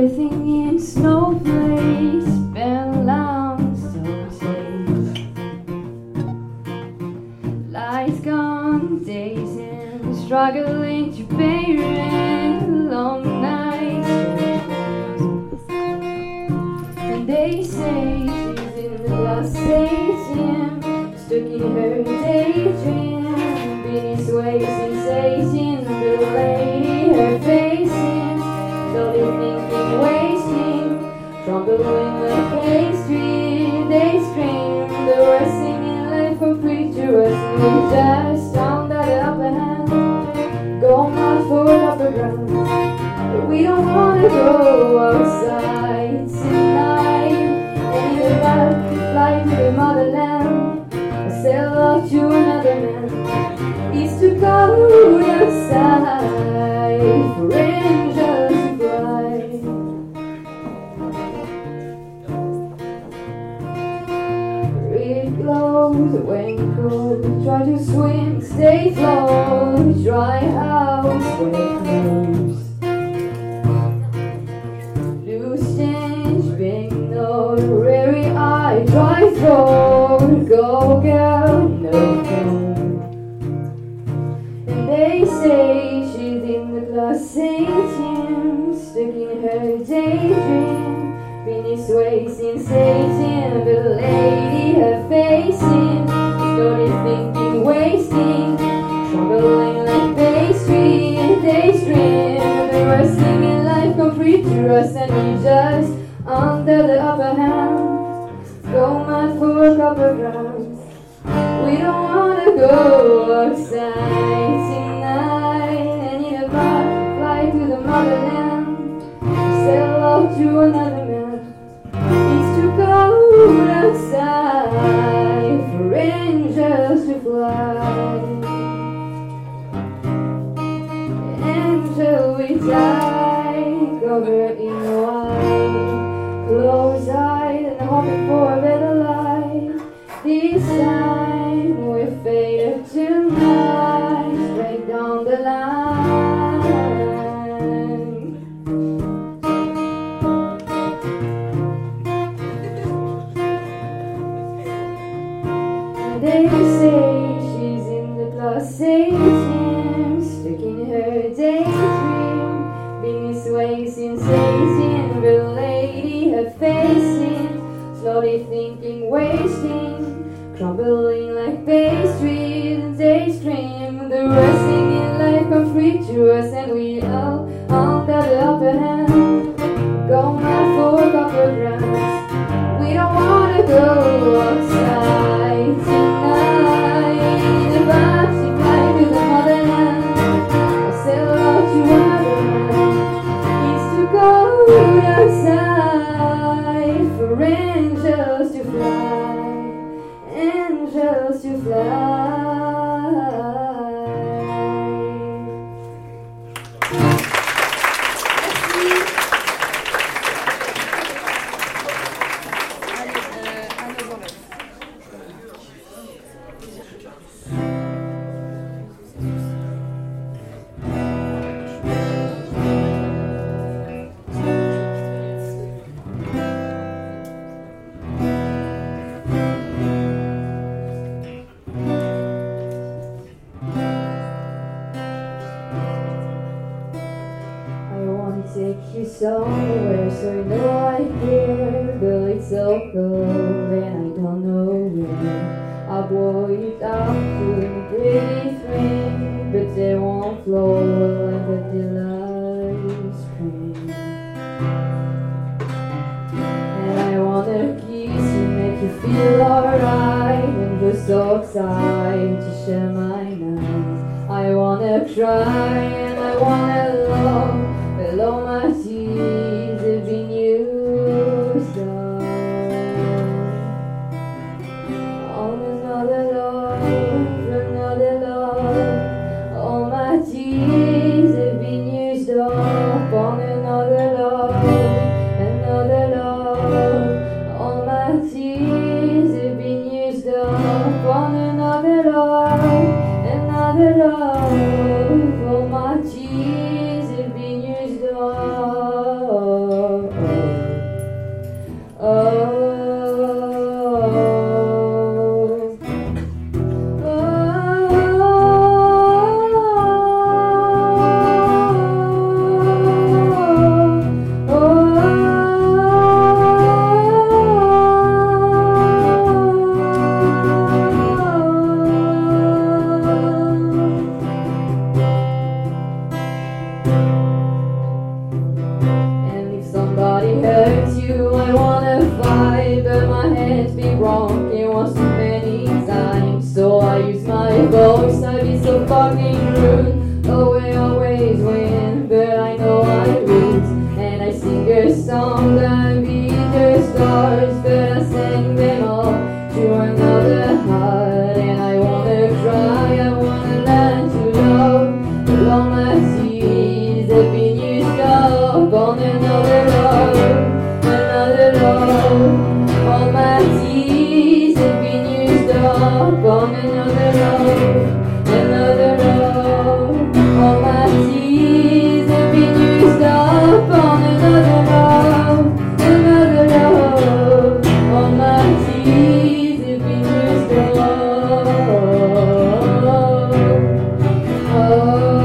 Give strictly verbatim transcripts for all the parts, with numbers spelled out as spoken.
everything in snowflakes, been long so safe. Lights gone, days in, struggling to pay rent, long nights, and they say she's in the glass stadium, stuck in her daydream, beneath waves sensation, the lady her facing, slowly thinking, wasting, trembling like pastry, they scream, the words singing like for preachers, we just on that upper hand, go mad for upper ground, but we don't wanna go outside tonight, and in the back, fly to the motherland, or sail off to another man, it's too cold outside for angels to fly. It glows when cold, try to swim, stay afloat, dry house when it close. Loose change, being no weary eye, dry throat, go girl, no phone. And they say she's in the glass stadium, stuck in her daydream, beneath waves sensation, the lady her facing, slowly thinking, wasting, trembling like pastry, and they scream, they were singing life come free to us, and we just under the upper hand, go mad for copper grounds. We don't wanna go outside tonight, and in a bar, fly to the motherland, sail off to another man. It's too cold outside for angels to fly. Angel we die, covered in white, close-eyed and hoping for a better life. This time we faded tonight, straight down the line. They say she's in the glass stadium, stuck in her daydream, beneath waves sensation, the lady her facing, slowly thinking, wasting, crumbling like pastry, and they scream, the words singing life come free to us, and we all under the upper hand, go mad for copper grounds. We don't wanna go outside tonight, the backseat fly to the motherland, or sail out to another man. It's too cold outside for angels to fly, angels to fly. Take you somewhere so you know I care, but it's so cold and I don't know where. I bore it out to the pretty spring, but they won't flow like a delight spring. And I wanna kiss you, make you feel alright, and just so excited to share my night. I wanna cry and I wanna love, but all my tears have been used up on another love, another love. All my tears have been used up on another love, another love. All my tears have been used up on another love, another love. All my tears have been always I be so fucking rude. Always, always win, but I know I lose. And I sing a song that beat the stars, but I sang them all to another heart. And I wanna cry, I wanna learn to love, but all my tears have been used up on another love, another love. All my tears have been used up on another love, another love. All my tears have been used up on another love, another love. All my tears have been used up. Oh.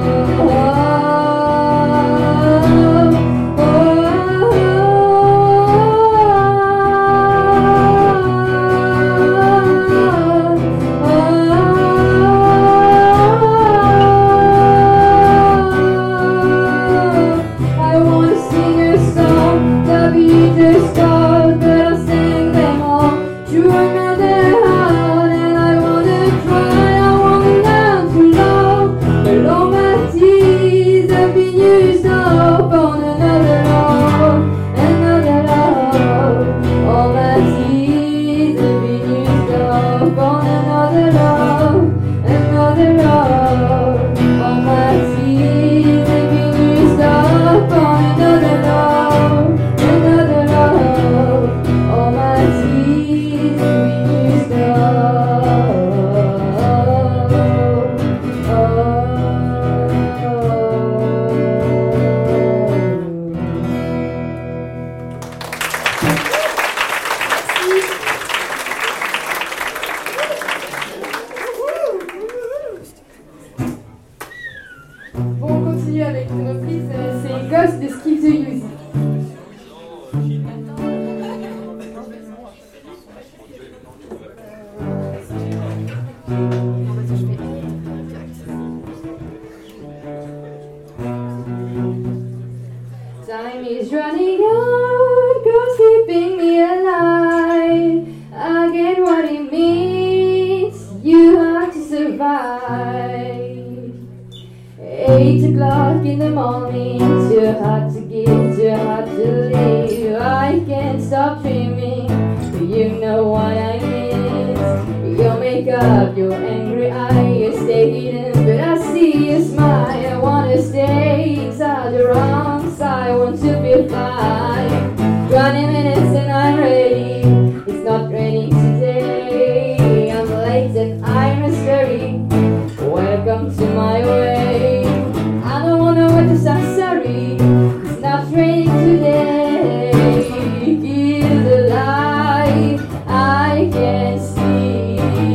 Time is running out, girls keeping me alive. I get what it means, you have to survive. Eight o'clock in the morning, too hot to give, too hot to leave. I can't stop dreaming, you know what I miss. Your makeup, your angry eye, you stay hidden, but I see you smile. I wanna stay inside your arms, I want to be fine. Twenty minutes and I'm ready, it's not raining today. I'm late and I'm a scary, welcome to my way. I don't wanna wait to stop, sorry, it's not raining today. Give the light, I can see.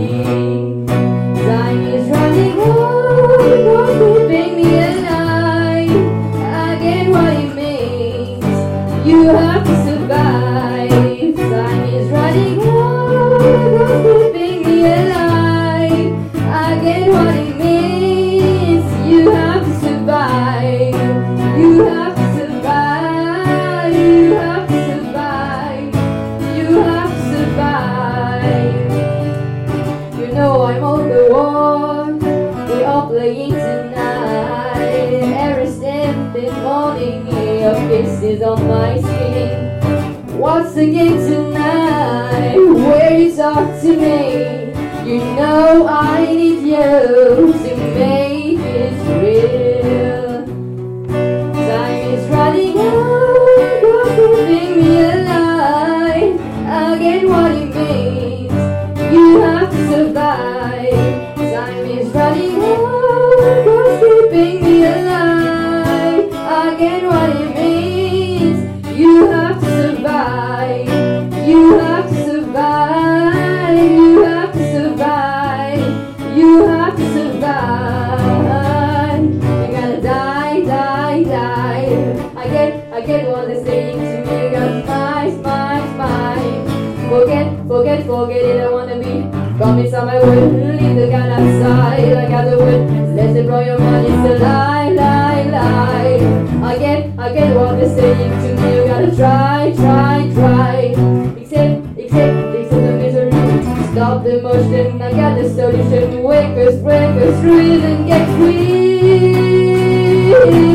Time is running out, you're keeping me alive. I get what it means, you have to survive. Time is running out, you're keeping me alive. I get what it means, you have to survive. You have to survive, you have to survive, you have to survive. You know I'm on the wall, we are playing tonight. Every step in the morning, your face is on my skin. Once again tonight, where you talk to me, you know I need you to make it real. Time is running out, you're keeping me alive. I get what it means, you have to survive. Time is running out, you're keeping me alive. I get what it means, you have to survive. You have to survive, you have to survive, you have to survive. You gotta die, die, die. I get, I get what they're saying to me. Got smile, smile, smile. Forget, forget, forget it, I wanna be. Come inside my world, leave the gun outside. I got the word, let it blow your mind. It's a lie, lie, lie. I get, I get what they're saying to me. You gotta try, try, try. Except, except, except the misery. Stop stop the motion. I got the solution. Wake us, break us, breathe and get free.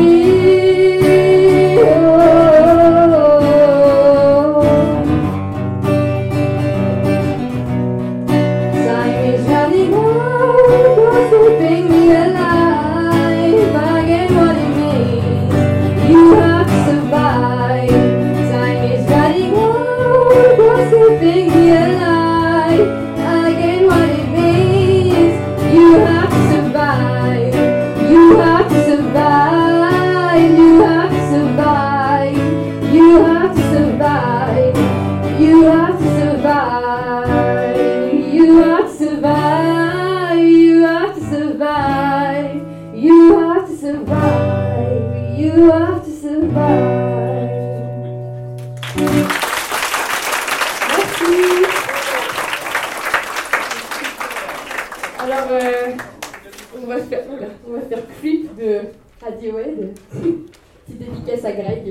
Oh. Time is running out, was keeping me alive. Again, what it means, you have to survive. Time is running out, was keeping me alive. Again, what it means, you have to survive. You have to survive. You have to survive. You have to survive. You have to survive. You have to survive. You have to survive. You have to survive. You have to survive. Merci. Alors, euh, on va faire, oula, on va faire clip de Radiohead. Petite dédicace à Greg.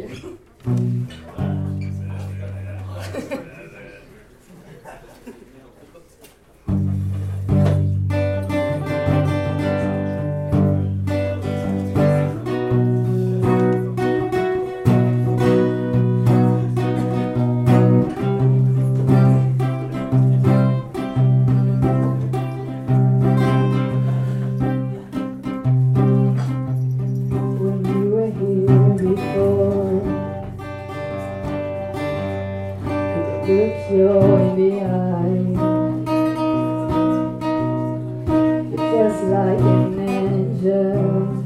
When you were here before, could look you in the eye. You're just like an angel.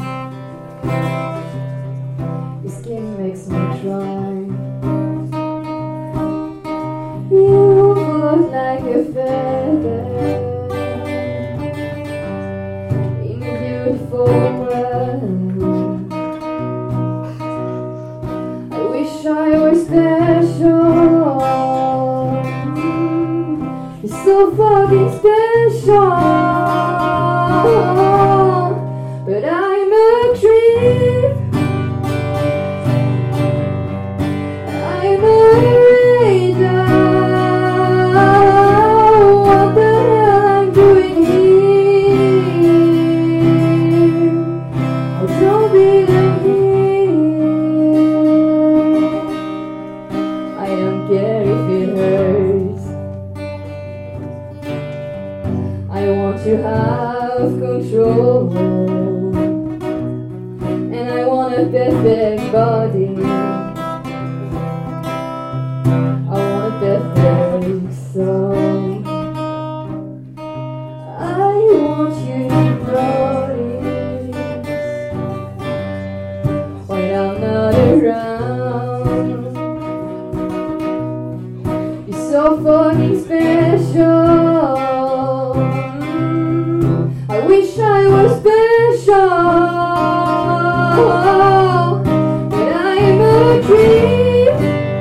Your skin makes me cry. You float like a feather in a beautiful world. I wish I was special. You're so fucking special. But I'm a creep. I'm a radar. What the hell I'm doing here? I don't belong here. I don't care if it hurts. I want to have control. And I want a perfect body. I want a perfect soul. I want you to notice when I'm not around. You're so fucking special. I wish I was special. But I'm a creep.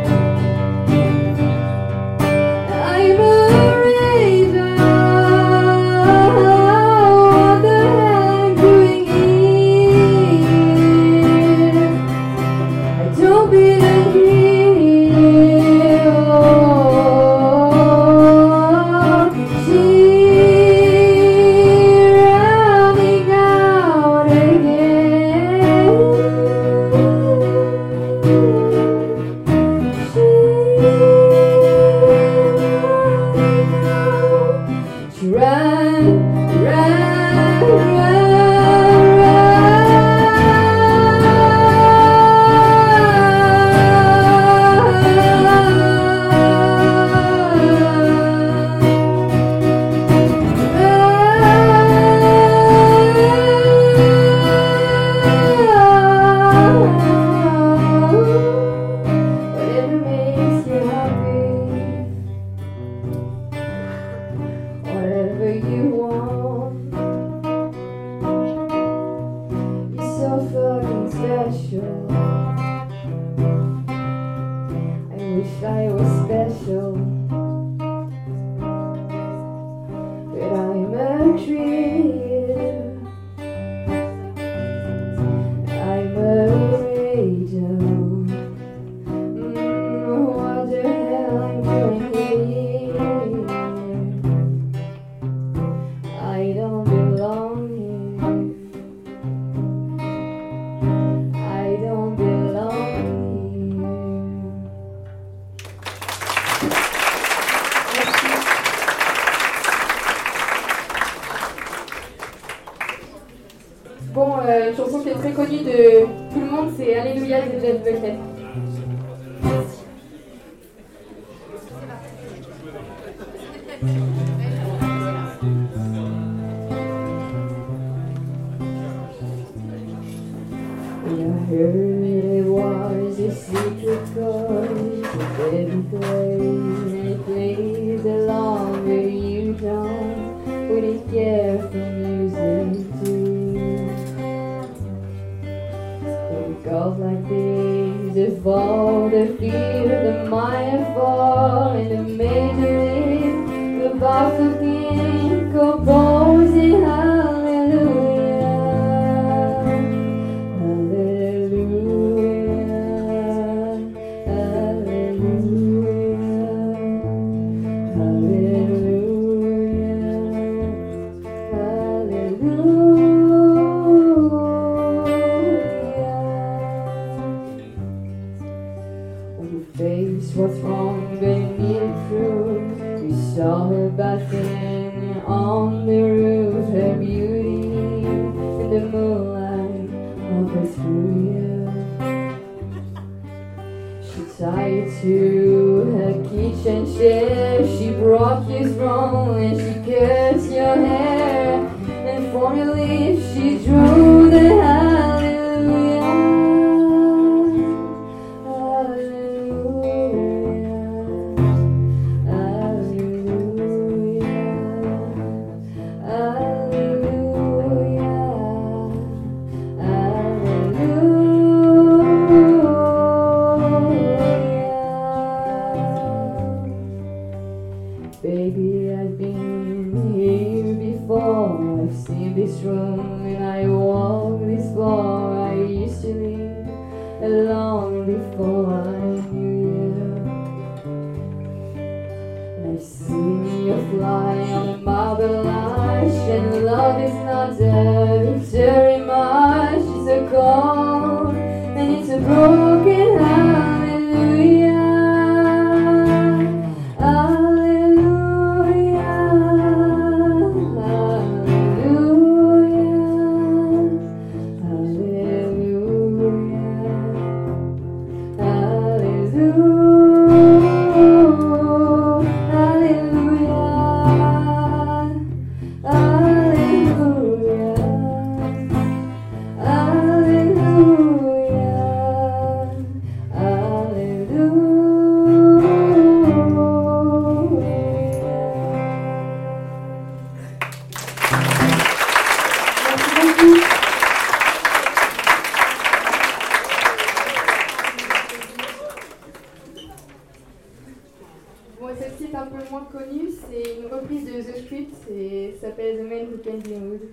I'm a radar. What the hell I'm doing here? I don't belong here. Oh, she's running out again. She's running out. She ran, ran, whatever makes you happy, whatever you want. You're so fucking special. I wish I was special. But I'm a creep. I'm a radio. Mm, what the hell I'm doing here? Bon, euh, une chanson qui est très connue de tout le monde, c'est Alléluia de Jeff Buckley. I heard it was a secret chord that every play, and it plays the longer you don't put it care for music too. It goes like this: the fall, the fear, the minor fall, and the major lift, the baffled king composing hallelujah. What's wrong beneath truth? We saw her bathing on the roof, her beauty in the moonlight of her through. She tied to her kitchen chair, she brought you wrong and she cursed your hair, and from your lips she drew the hallelujah. Baby, I've been here before. I've seen this room and I walk this floor. I used to live long before I knew you. And I've seen you fly on a marble arch, and love is not a victory march. It's a call and it's a broken hallelujah. Bon, celle-ci est un peu moins connue, c'est une reprise de The Script, et ça s'appelle The Man Who Can Be Moved.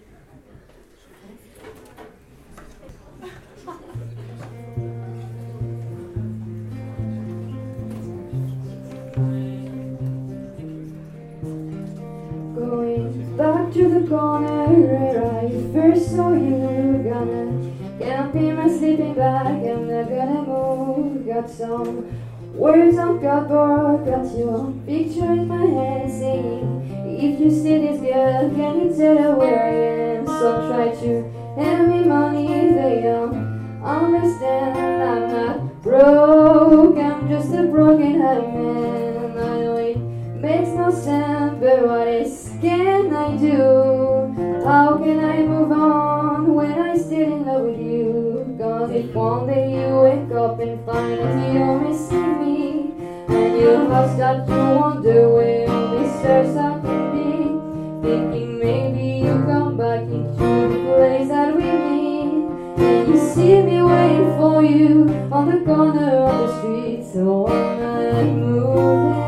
Going back to the corner where I first saw you, gonna get up in my sleeping bag, I'm not gonna move, got some words on cardboard, got your picture in my hand saying, if you see this girl, can you tell her where I am? So try to hand me money, they don't understand. I'm not broke, I'm just a broken-hearted man. I know it makes no sense, but what else can I do? How can I move on when I still in love with you? Cause if one day you wake up and find that you're missing me, and your heart starts to wonder where all these stars I can be, thinking maybe you come back into the place that we meet, and you see me waiting for you on the corner of the street. So I'm not moving,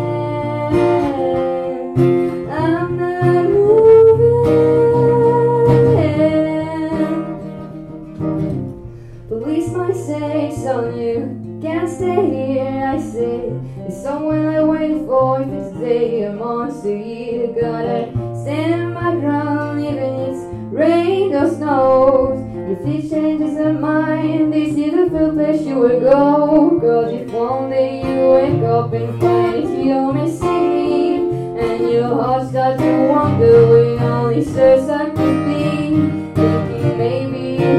I'm not moving. Police might say it's on you, can't stay here, I say. It's someone I wait for, if it's a day, a month, a year. Gotta stand my ground, even if it's rain or snow. If it changes her mind, this is the first place she will go. Cause if one day you wake up and find that you're missing me, and your heart starts to wonder where all these stars I could be, thinking maybe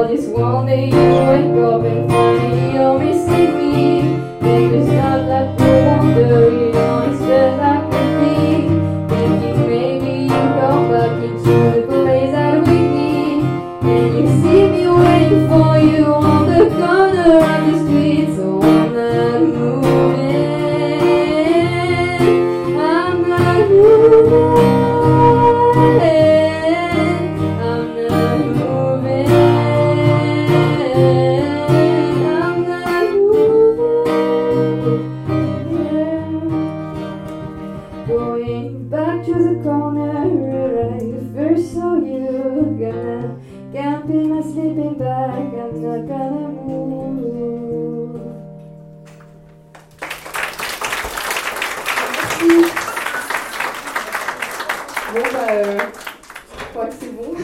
just one day you wake up and find you're missing me. And it's not like no wonder you don't expect like a thing. Thinking maybe you come back into the place that we need. And you see me waiting for you on the corner of the street. So I'm not moving, I'm not moving, I'm not moving, I'm not moving, yeah. Going back to the corner where I first saw you. Gonna camp in my sleeping bag, I'm not gonna move. Bon bah, euh, je crois que c'est bon.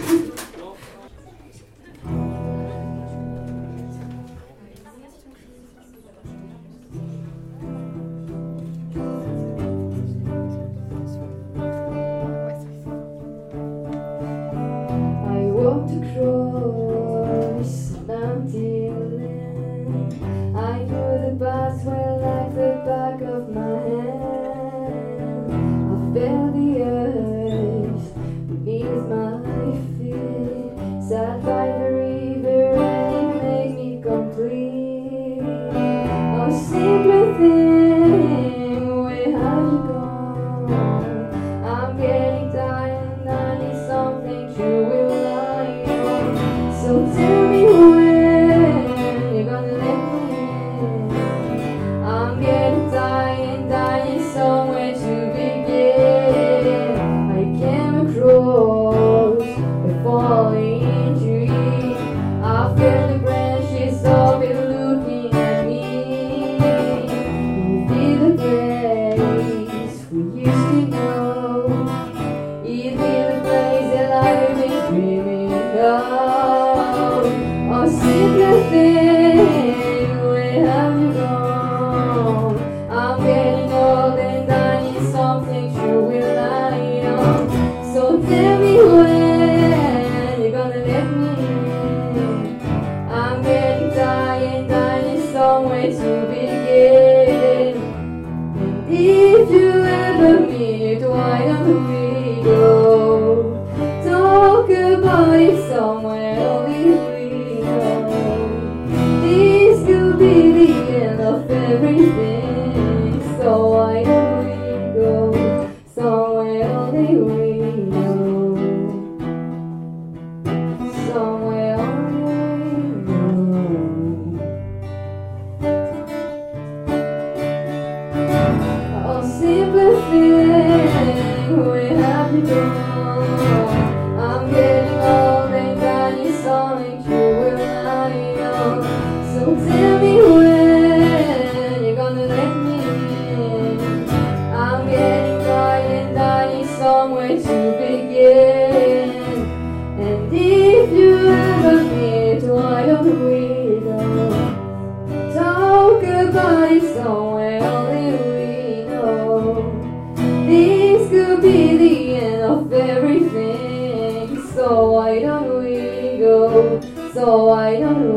I walked across an empty land. I knew the path well like the back of my hand. I felt the earth beneath my feet. Sat by the river and it made me complete. A simple thing, where have you gone? I'm getting tired and I need something to rely on. So tell me when you're gonna let me in. I'm getting tired and I need somewhere to begin. I came across a falling tree. I felt the branches of it looking at me. It'd be the place we used to know. It'd be the place that I've been dreaming of. A simple thing, where have you gone? I'm getting old and I need something to rely on. So tell me when you're gonna let me in. I'm getting tired and I need somewhere to begin. And if you ever meet, why don't we go? Talk about it somewhere only we know. This could be the end of everything. So why don't we go somewhere only we know? Somewhere only we know. A simple thing, where have you gone? I'm getting old and I need something to rely on. So tell me when you're gonna let me in. I'm getting tired and I need somewhere to begin. And if you ever meet, why don't we go? Talk about it somewhere only we know. This could be the end of everything. So why don't we go? So why don't we